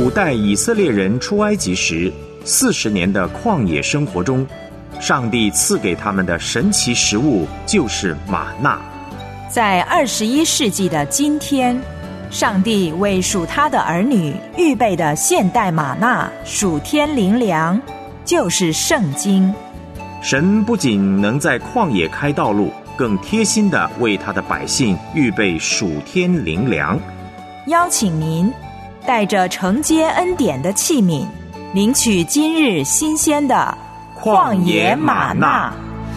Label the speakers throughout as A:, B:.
A: 古代以色列人出埃及时40年的旷野生活中，上帝赐给他们的神奇食物就是玛纳。
B: 在21世纪的今天，上帝为属他的儿女预备的现代玛纳属天灵粮，就是圣经。
A: 神不仅能在旷野开道路，更贴心地为他的百姓预备属天灵粮。
B: 邀请您带着承接恩典的器皿，领取今日新鲜的旷野玛纳。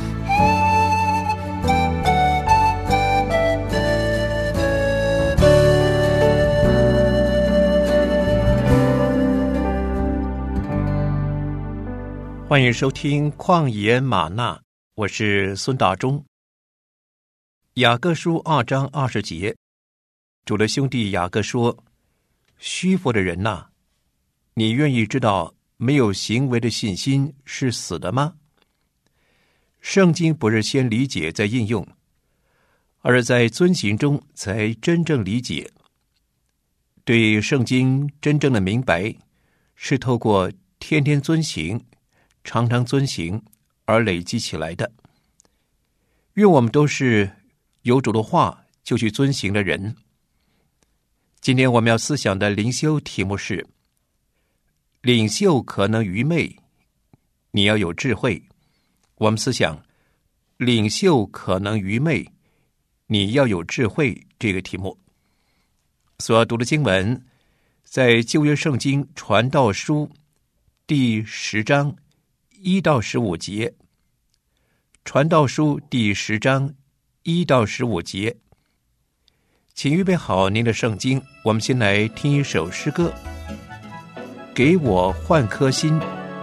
C: 欢迎收听旷野玛纳，我是孙大中。雅各书2章20节，主的兄弟雅各说：虚浮的人哪，你愿意知道没有行为的信心是死的吗？圣经不是先理解再应用，而是在遵行中才真正理解。对圣经真正的明白，是透过天天遵行、常常遵行而累积起来的。愿我们都是有主的话就去遵行的人。今天我们要思想的灵修题目是：领袖可能愚昧，你要有智慧。我们思想领袖可能愚昧，你要有智慧这个题目。所要读的经文在旧约圣经传道书第10章1到15节。传道书第10章1到15节。请预备好您的圣经，我们先来听一首诗歌，给我换颗心。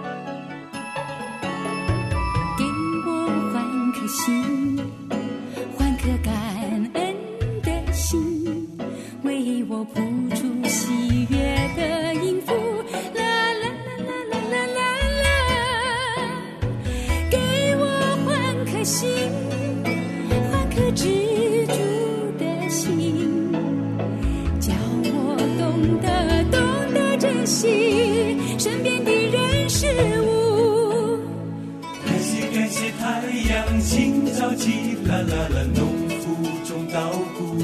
D: 给我换颗心，换颗感恩的心，为我谱出喜悦的音符，啦啦啦啦啦啦啦。给我换颗心，换颗知足的心，叫我懂得珍惜身边的人事物。
E: 感谢太阳清早起，啦啦啦，农夫种稻谷。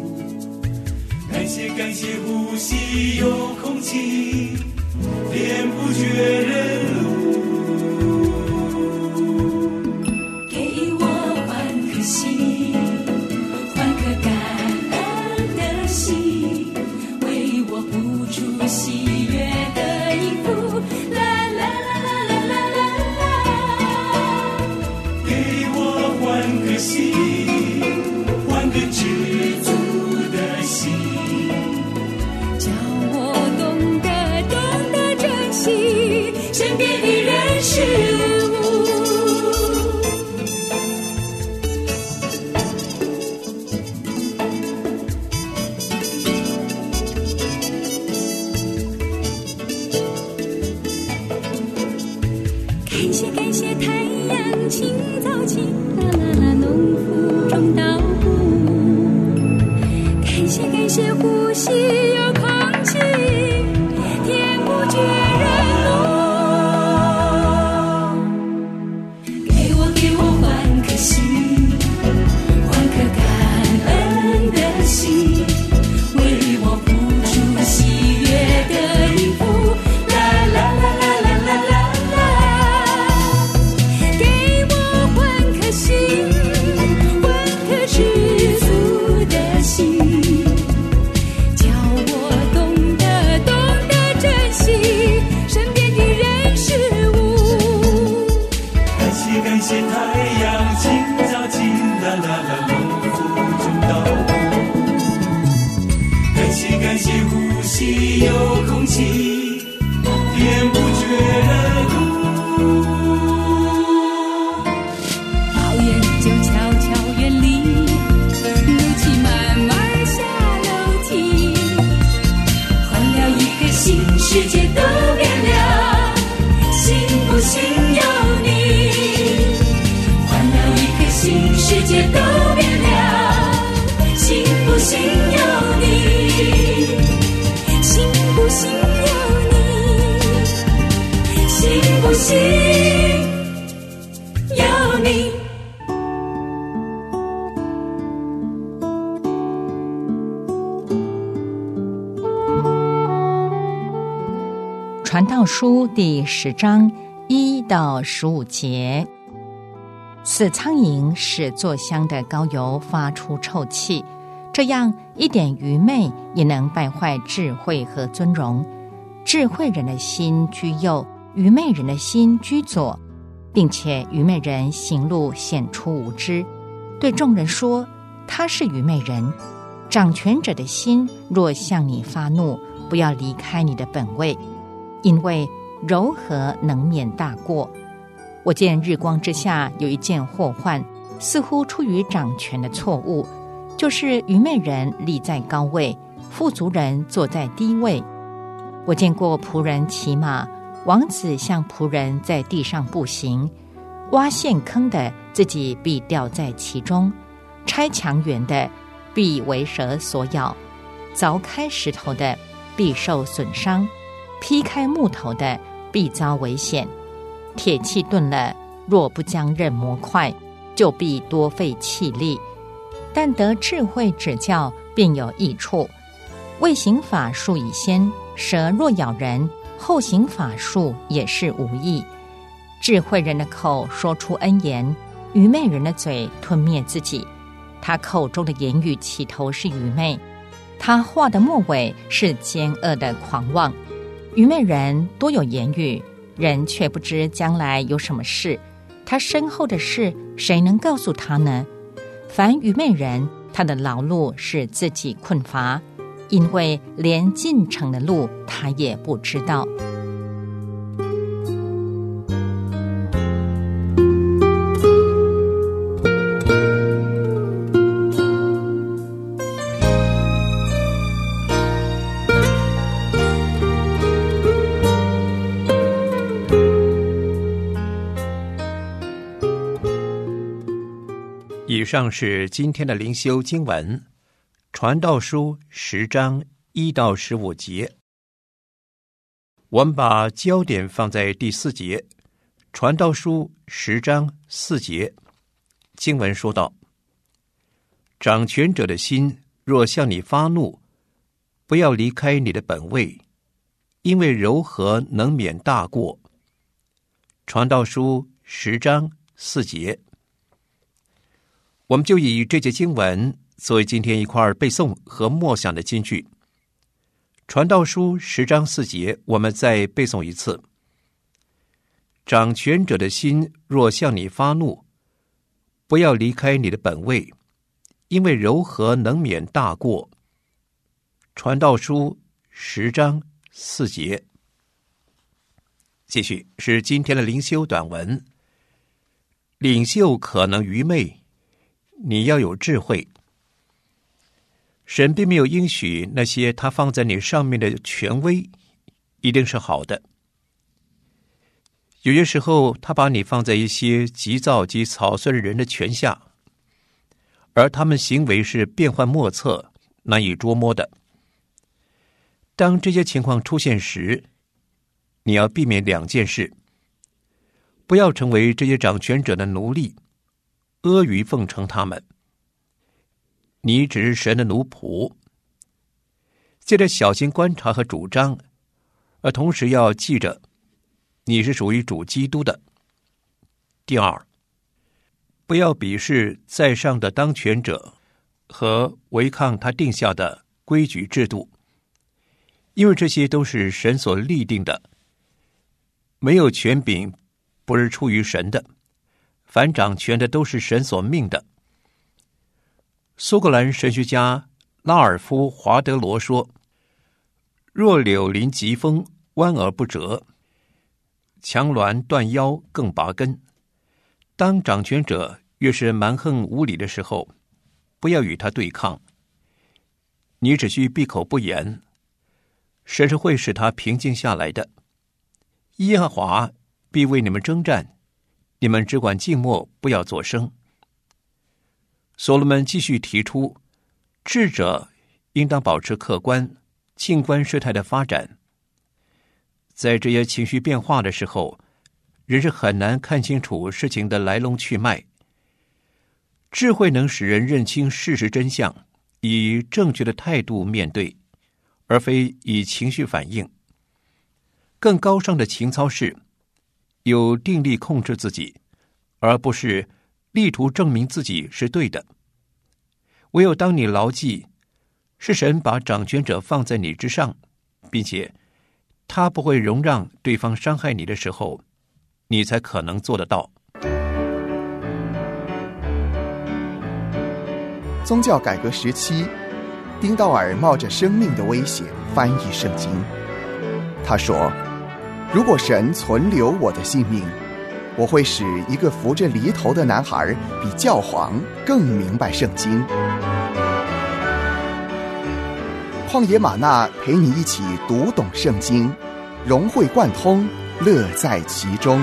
E: 感谢呼吸有空气，连不绝人路。
D: 给我换颗心，换颗感恩的心，为我谱出喜悦的音符，啦啦啦啦啦啦啦啦。
E: 给我换颗心，换个知足的心，
D: 叫我懂得珍惜身边的人事物。感谢太阳清早起，啦啦啦，农夫
F: 传道书第10章1到15节。死苍蝇使做香的膏油发出臭气，这样一点愚昧也能败坏智慧和尊荣。智慧人的心居右，愚昧人的心居左，并且愚昧人行路显出无知，对众人说他是愚昧人。掌权者的心若向你发怒，不要离开你的本位，因为柔和能免大过。我见日光之下有一件祸患，似乎出于掌权的错误，就是愚昧人立在高位，富足人坐在低位。我见过仆人骑马，王子像仆人在地上步行，挖陷坑的自己必掉在其中，拆墙垣的必为蛇所咬，凿开石头的必受损伤，劈开木头的必遭危险。铁器钝了，若不将刃磨快，就必多费气力。但得智慧指教，便有益处。未行法术以先，蛇若咬人，后行法术也是无益。智慧人的口说出恩言，愚昧人的嘴吞灭自己。他口中的言语起头是愚昧，他话的末尾是奸恶的狂妄。愚昧人多有言语，人却不知将来有什么事，他身后的事谁能告诉他呢？凡愚昧人，他的劳碌是自己困乏，因为连进城的路他也不知道。
C: 以上是今天的灵修经文，传道书10章1到15节。我们把焦点放在第4节，传道书10章4节，经文说道：掌权者的心若向你发怒，不要离开你的本位，因为柔和能免大过。传道书10章4节。我们就以这节经文作为今天一块背诵和默想的金句。传道书10章4节，我们再背诵一次：掌权者的心若向你发怒，不要离开你的本位，因为柔和能免大过。传道书10章4节。继续是今天的灵修短文。领袖可能愚昧，你要有智慧。神并没有应许那些他放在你上面的权威一定是好的。有些时候他把你放在一些急躁及草率的人的权下，而他们行为是变幻莫测，难以捉摸的。当这些情况出现时，你要避免2件事：不要成为这些掌权者的奴隶，阿谀奉承他们。你只是神的奴仆，借着小心观察和主张，而同时要记着你是属于主基督的。第2，不要鄙视在上的当权者和违抗他定下的规矩制度，因为这些都是神所立定的。没有权柄不是出于神的，凡掌权的都是神所命的。苏格兰神学家拉尔夫·华德罗说：若柳林疾风，弯而不折，强峦断腰更拔根。当掌权者越是蛮横无理的时候，不要与他对抗，你只需闭口不言，神是会使他平静下来的。耶和华必为你们征战，你们只管静默，不要作声。所罗门继续提出，智者应当保持客观，静观事态的发展。在这些情绪变化的时候，人是很难看清楚事情的来龙去脉。智慧能使人认清事实真相，以正确的态度面对，而非以情绪反应。 更高尚的情操是有定力控制自己，而不是力图证明自己是对的。唯有当你牢记是神把掌权者放在你之上，并且他不会容让对方伤害你的时候，你才可能做得到。
G: 宗教改革时期，丁道尔冒着生命的危险翻译圣经。他说，如果神存留我的性命，我会使一个扶着犁头的男孩比教皇更明白圣经。旷野吗哪陪你一起读懂圣经，融会贯通，乐在其中。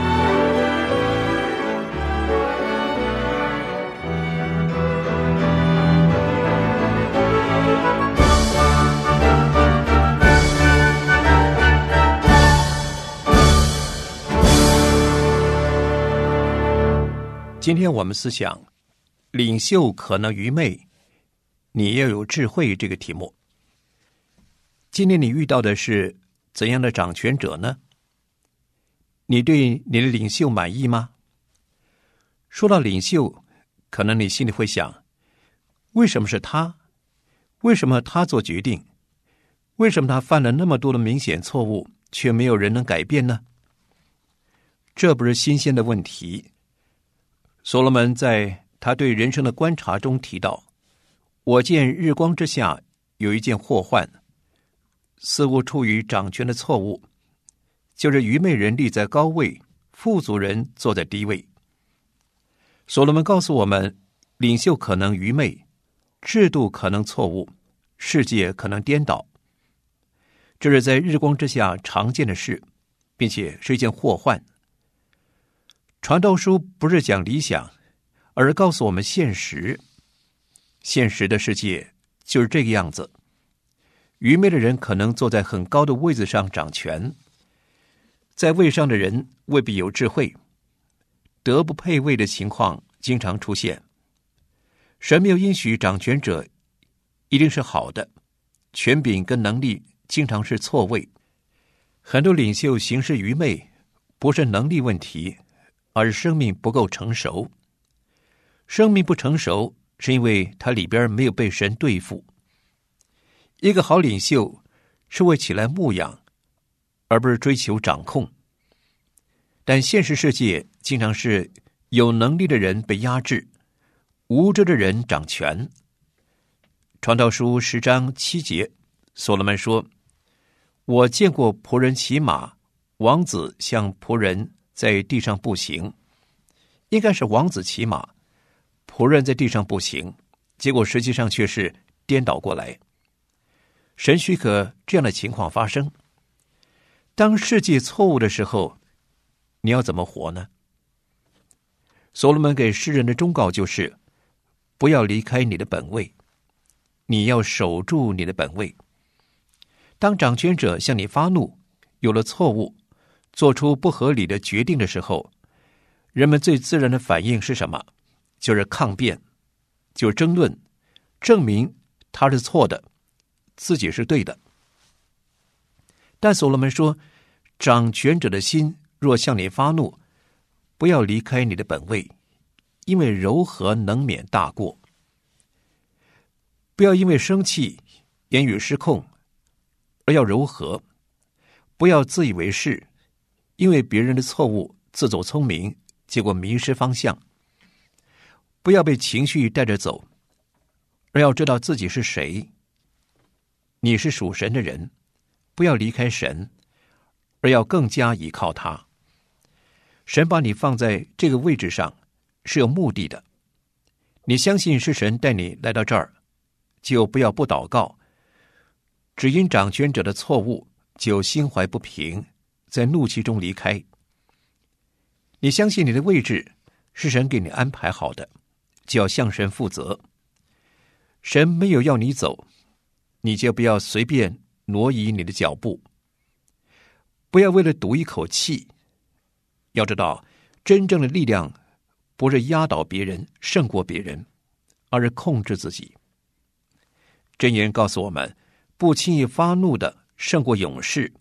C: 今天我们思想领袖可能愚昧，你要有智慧这个题目。今天你遇到的是怎样的掌权者呢？你对你的领袖满意吗？说到领袖，可能你心里会想，为什么是他？为什么他做决定？为什么他犯了那么多的明显错误，却没有人能改变呢？这不是新鲜的问题。所罗门在他对人生的观察中提到，我见日光之下有一件祸患，似乎出于掌权的错误，就是愚昧人立在高位，富足人坐在低位。所罗门告诉我们，领袖可能愚昧，制度可能错误，世界可能颠倒，这是在日光之下常见的事，并且是一件祸患。传道书不是讲理想，而告诉我们现实。现实的世界就是这个样子。愚昧的人可能坐在很高的位子上掌权，在位上的人未必有智慧，德不配位的情况经常出现。神没有应许掌权者一定是好的，权柄跟能力经常是错位。很多领袖行事愚昧，不是能力问题，而是生命不够成熟。生命不成熟，是因为他里边没有被神对付。一个好领袖是为起来牧养，而不是追求掌控。但现实世界经常是有能力的人被压制，无知的人掌权。传道书10章7节，所罗门说，我见过仆人骑马，王子像仆人在地上步行。应该是王子骑马，仆人在地上步行，结果实际上却是颠倒过来。神许可这样的情况发生。当世界错误的时候，你要怎么活呢？所罗门给世人的忠告就是，不要离开你的本位，你要守住你的本位。当掌权者向你发怒，有了错误，做出不合理的决定的时候，人们最自然的反应是什么？就是抗辩，就是争论，证明他是错的，自己是对的。但所罗门说，掌权者的心若向你发怒，不要离开你的本位，因为柔和能免大过。不要因为生气，言语失控，而要柔和。不要自以为是，因为别人的错误自走聪明，结果迷失方向。不要被情绪带着走，而要知道自己是谁。你是属神的人，不要离开神，而要更加依靠他。神把你放在这个位置上是有目的的。你相信是神带你来到这儿，就不要不祷告，只因掌权者的错误就心怀不平，在怒气中离开。你相信你的位置是神给你安排好的，就要向神负责。神没有要你走，你就不要随便挪移你的脚步。不要为了赌一口气。要知道，真正的力量不是压倒别人胜过别人，而是控制自己。箴言告诉我们，不轻易发怒的胜过勇士，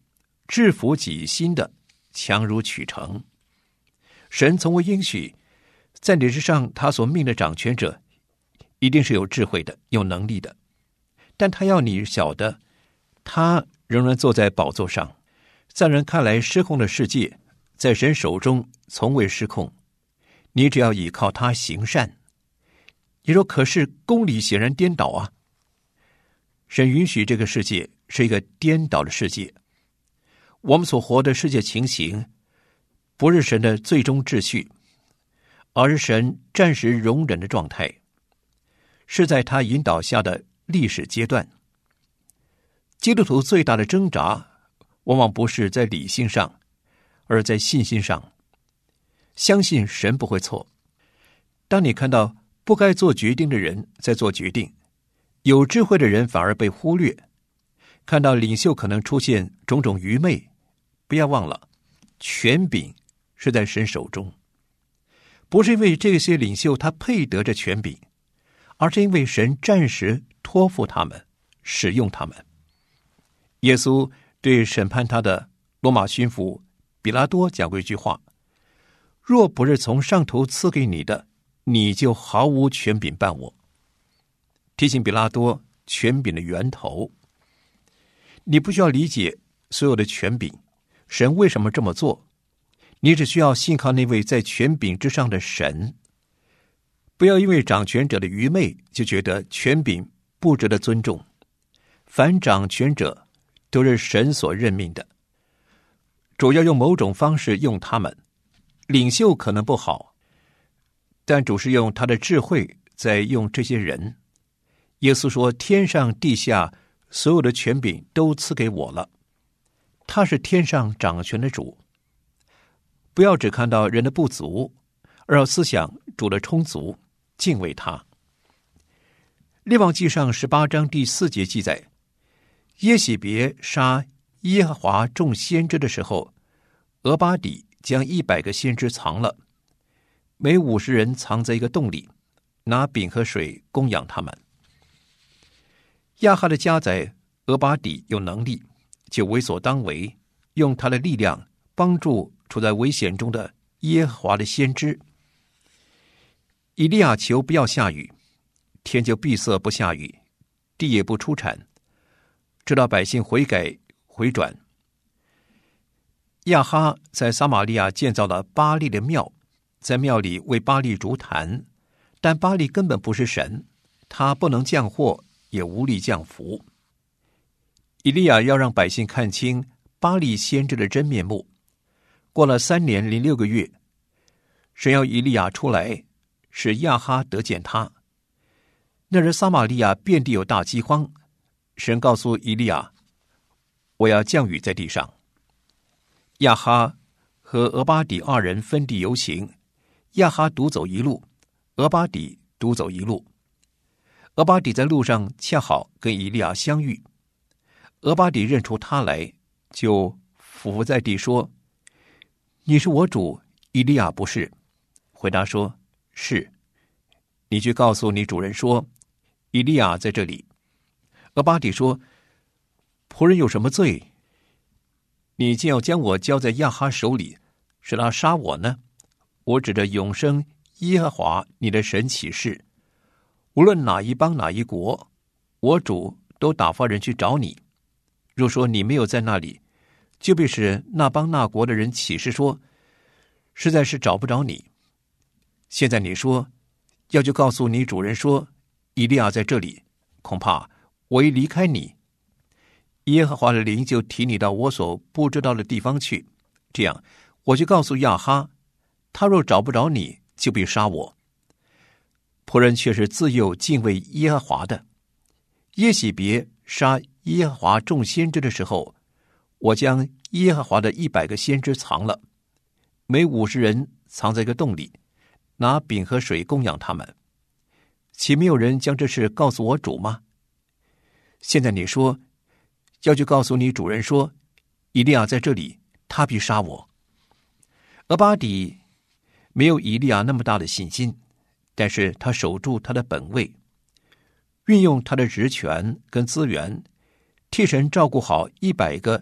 C: 制服己心的，强如取成。神从未应许在你之上他所命的掌权者一定是有智慧的，有能力的，但他要你晓得，他仍然坐在宝座上，在人看来失控的世界，在神手中从未失控。你只要倚靠他行善。你说可是公理显然颠倒啊。神允许这个世界是一个颠倒的世界。我们所活的世界情形不是神的最终秩序，而是神暂时容忍的状态，是在他引导下的历史阶段。基督徒最大的挣扎往往不是在理性上，而在信心上。相信神不会错。当你看到不该做决定的人在做决定，有智慧的人反而被忽略，看到领袖可能出现种种愚昧，不要忘了，权柄是在神手中。不是因为这些领袖他配得这权柄，而是因为神暂时托付他们，使用他们。耶稣对审判他的罗马巡抚比拉多讲过一句话：若不是从上头赐给你的，你就毫无权柄办我。提醒比拉多权柄的源头。你不需要理解所有的权柄，神为什么这么做，你只需要信靠那位在权柄之上的神。不要因为掌权者的愚昧就觉得权柄不值得尊重。凡掌权者都是神所任命的，主要用某种方式用他们。领袖可能不好，但主是用他的智慧在用这些人。耶稣说，天上地下所有的权柄都赐给我了。他是天上掌权的主。不要只看到人的不足，而要思想主的充足，敬畏他。列王纪上18章第4节记载，耶洗别杀耶和华众先知的时候，俄巴底将100个先知藏了，每50人藏在一个洞里，拿饼和水供养他们。亚哈的家宰俄巴底有能力，就为所当为，用他的力量帮助处在危险中的耶和华的先知。以利亚求不要下雨，天就闭塞不下雨，地也不出产，直到百姓悔改回转。亚哈在撒玛利亚建造了巴力的庙，在庙里为巴力筑坛，但巴力根本不是神，他不能降祸，也无力降福。以利亚要让百姓看清巴力先知的真面目。过了3年零6个月，神要以利亚出来，使亚哈得见他。那时撒玛利亚遍地有大饥荒，神告诉以利亚，我要降雨在地上。亚哈和俄巴底2人分地游行，亚哈独走一路，俄巴底独走一路。俄巴底在路上恰好跟以利亚相遇，俄巴底认出他来，就俯伏在地说，你是我主以利亚不是？回答说，是。你去告诉你主人说，以利亚在这里。俄巴底说，仆人有什么罪？你竟要将我交在亚哈手里，使他杀我呢？我指着永生耶和华你的神起誓，无论哪一邦哪一国，我主都打发人去找你。若说你没有在那里，就必使那邦那国的人起誓说，实在是找不着你。现在你说要去告诉你主人说，以利亚在这里，恐怕我一离开你，耶和华的灵就提你到我所不知道的地方去，这样我就告诉亚哈，他若找不着你，就必杀我。仆人却是自幼敬畏耶和华的。耶洗别杀耶和华众先知的时候，我将耶和华的100个先知藏了，每50人藏在一个洞里，拿饼和水供养他们。岂没有人将这事告诉我主吗？现在你说要去告诉你主人说，以利亚在这里，他必杀我。俄巴底没有以利亚那么大的信心，但是他守住他的本位，运用他的职权跟资源，替神照顾好100个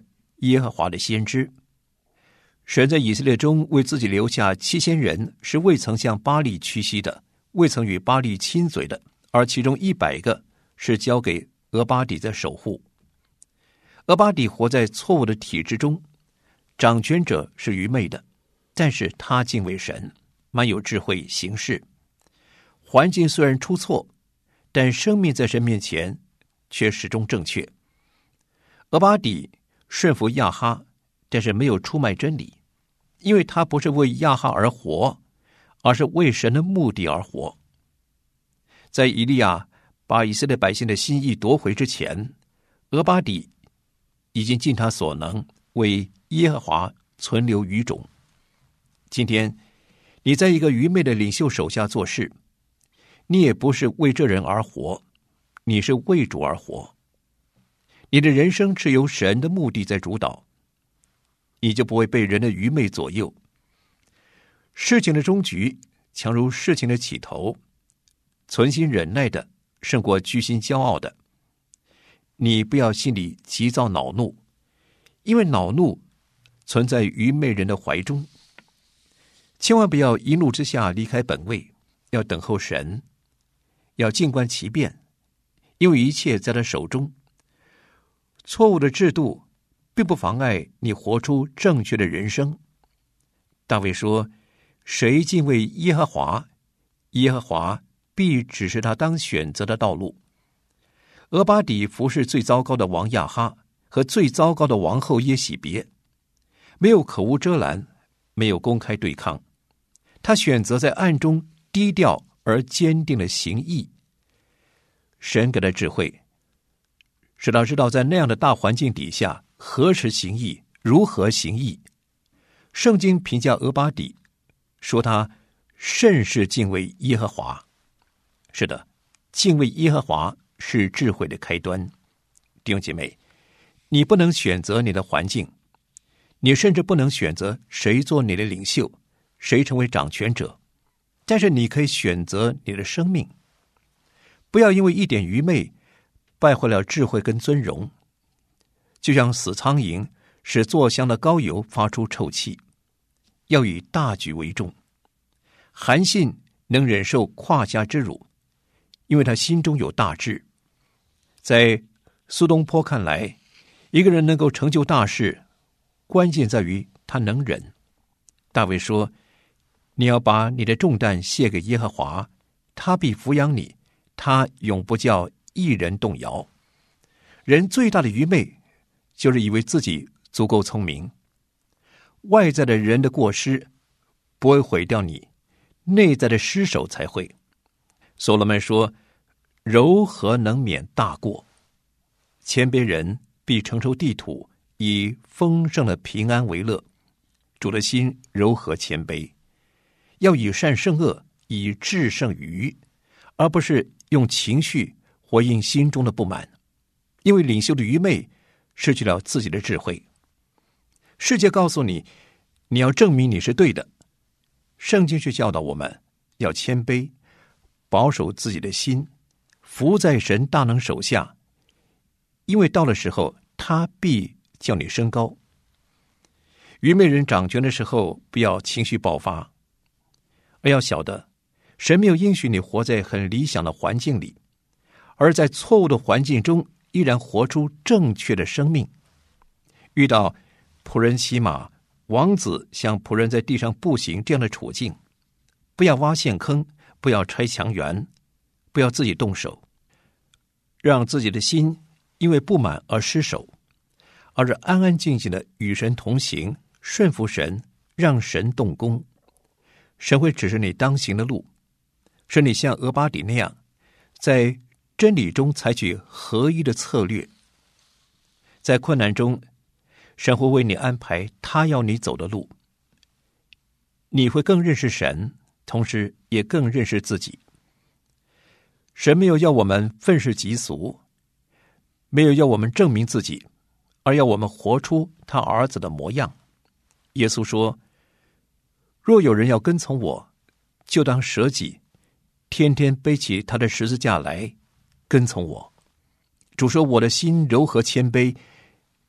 C: 耶和华的先知。神在以色列中为自己留下7000人，是未曾向巴力屈膝的，未曾与巴力亲嘴的，而其中100个是交给俄巴底在守护。俄巴底活在错误的体制中，掌权者是愚昧的，但是他敬畏神，蛮有智慧行事。环境虽然出错，但生命在神面前却始终正确。俄巴底顺服亚哈，但是没有出卖真理，因为他不是为亚哈而活，而是为神的目的而活。在以利亚把以色列百姓的心意夺回之前，俄巴底已经尽他所能为耶和华存留余种。今天你在一个愚昧的领袖手下做事，你也不是为这人而活，你是为主而活。你的人生是由神的目的在主导，你就不会被人的愚昧左右。事情的终局强如事情的起头，存心忍耐的胜过居心骄傲的。你不要心里急躁恼怒，因为恼怒存在愚昧人的怀中。千万不要一怒之下离开本位，要等候神，要静观其变，因为一切在他手中。错误的制度并不妨碍你活出正确的人生。大卫说，谁敬畏耶和华，耶和华必指示他当选择的道路。俄巴底服侍最糟糕的王亚哈和最糟糕的王后耶洗别，没有口无遮拦，没有公开对抗，他选择在暗中低调而坚定的行义。神给他智慧，使他知道在那样的大环境底下何时行义，如何行义。圣经评价俄巴底说他甚是敬畏耶和华。是的，敬畏耶和华是智慧的开端。弟兄姐妹，你不能选择你的环境，你甚至不能选择谁做你的领袖，谁成为掌权者，但是你可以选择你的生命。不要因为一点愚昧败坏了智慧跟尊荣，就像死苍蝇使坐香的膏油发出臭气。要以大局为重。韩信能忍受胯下之辱，因为他心中有大志。在苏东坡看来，一个人能够成就大事，关键在于他能忍。大卫说，你要把你的重担卸给耶和华，他必抚养你，他永不叫一人动摇。人最大的愚昧就是以为自己足够聪明。外在的人的过失不会毁掉你，内在的失手才会。所罗门说，柔和能免大过。谦卑人必承受地土，以丰盛的平安为乐。主的心柔和谦卑，要以善胜恶，以智胜愚，而不是用情绪回应心中的不满。因为领袖的愚昧失去了自己的智慧。世界告诉你，你要证明你是对的。圣经却教导我们要谦卑，保守自己的心，服在神大能手下，因为到了时候，他必叫你升高。愚昧人掌权的时候，不要情绪爆发，而要晓得，神没有应许你活在很理想的环境里，而在错误的环境中依然活出正确的生命。遇到仆人骑马，王子像仆人在地上步行这样的处境，不要挖陷坑，不要拆墙垣，不要自己动手，让自己的心因为不满而失手，而是安安静静的与神同行，顺服神，让神动工。神会指示你当行的路，使你像俄巴底那样，在真理中采取合一的策略。在困难中，神会为你安排他要你走的路，你会更认识神，同时也更认识自己。神没有要我们愤世嫉俗，没有要我们证明自己，而要我们活出他儿子的模样。耶稣说，若有人要跟从我，就当舍己，天天背起他的十字架来跟从我。主说，我的心柔和谦卑，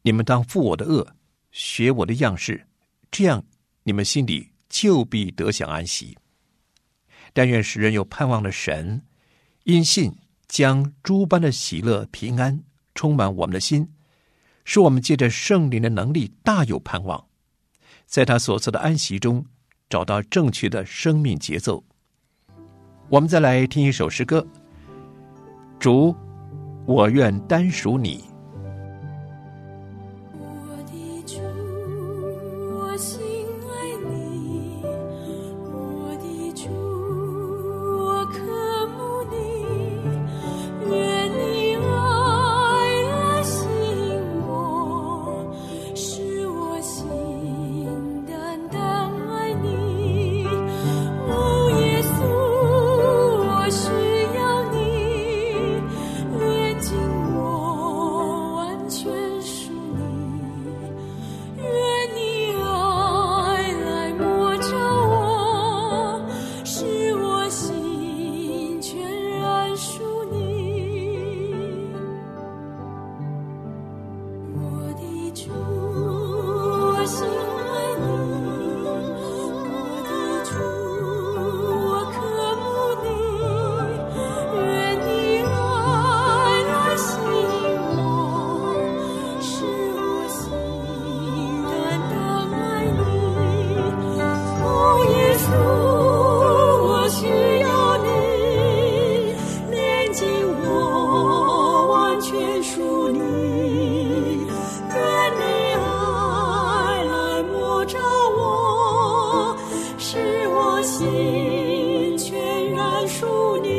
C: 你们当负我的恶，学我的样式，这样你们心里就必得享安息。但愿使人有盼望的神，因信将诸般的喜乐平安充满我们的心，使我们借着圣灵的能力大有盼望，在他所赐的安息中找到正确的生命节奏。我们再来听一首诗歌，主，我愿单属你。
D: 我的主，我心爱你，我的主，我渴慕你，愿你爱来吸引我，使我心单单爱你。哦，耶稣，我需要你，炼净我，完全属你。愿你爱来摸着我，使我心全然属你。我的主，我心爱你，我的主，我渴慕你，愿你爱来吸引我，使我心单单爱你。哦，耶稣，我需要你，炼净我，完全属你。愿你爱来摸着我，使我心全然属你。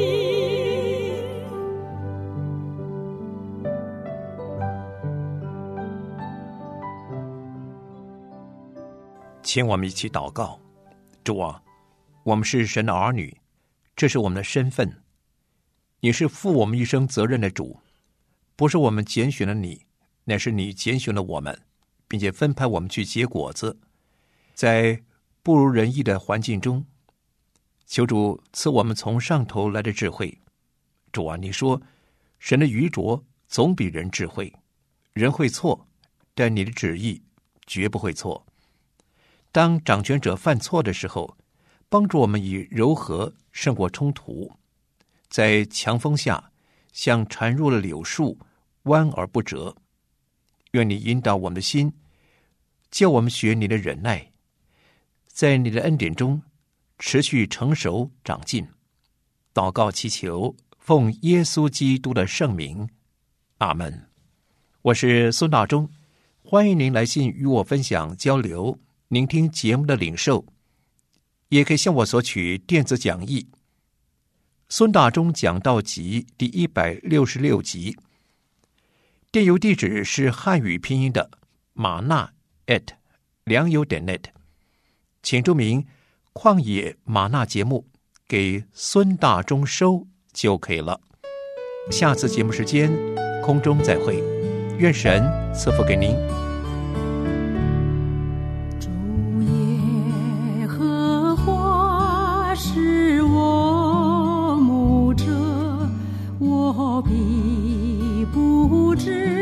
C: 请我们一起祷告。主啊，我们是神的儿女，这是我们的身份。你是负我们一生责任的主，不是我们拣选了你，乃是你拣选了我们，并且分派我们去结果子。在不如人意的环境中，求主赐我们从上头来的智慧。主啊，你说神的愚拙总比人智慧，人会错，但你的旨意绝不会错。当掌权者犯错的时候，帮助我们以柔和胜过冲突，在强风下像缠入了柳树，弯而不折。愿你引导我们的心，叫我们学你的忍耐，在你的恩典中持续成熟长进。祷告祈求，奉耶稣基督的圣名，阿们。我是孙大中，欢迎您来信与我分享交流聆听节目的领受，也可以向我索取电子讲义。孙大中讲道集第166集，电邮地址是汉语拼音的马纳@良友.net， 请注明旷野马纳节目给孙大中收就可以了。下次节目时间空中再会，愿神赐福给您。
D: 主耶和华是我牧者，我必不致